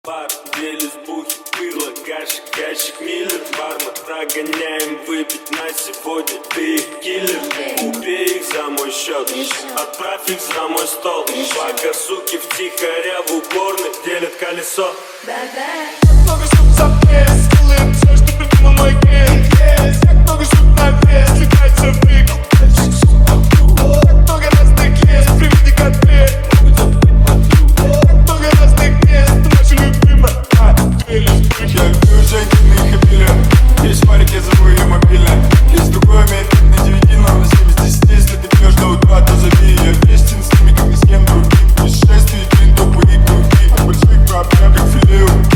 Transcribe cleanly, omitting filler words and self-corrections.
Бар, делись бухи, пыло, гашик, ящик, миллер. Бармен, прогоняем выпить на сегодня. Ты их киллер, убей их за мой счет. Отправь их за мой стол. Пока суки втихаря в уборной делят колесо. Много штук за пресс, делаем все, что придумал мой гейм. Так много штук на вес, летается в игл. Так много разных мест, приведи к ответ. Так много разных мест, наша любимая. Я люблю женщин их обилие. Есть парик, я зову ее мобильно. Есть другой умеет на DVD, но на 7 из 10. Если ты пьешь до утра, то зови. Я вместе с ними, как ни с кем другим. Путешествий, твин, топы и круги. От больших проблем, как филе.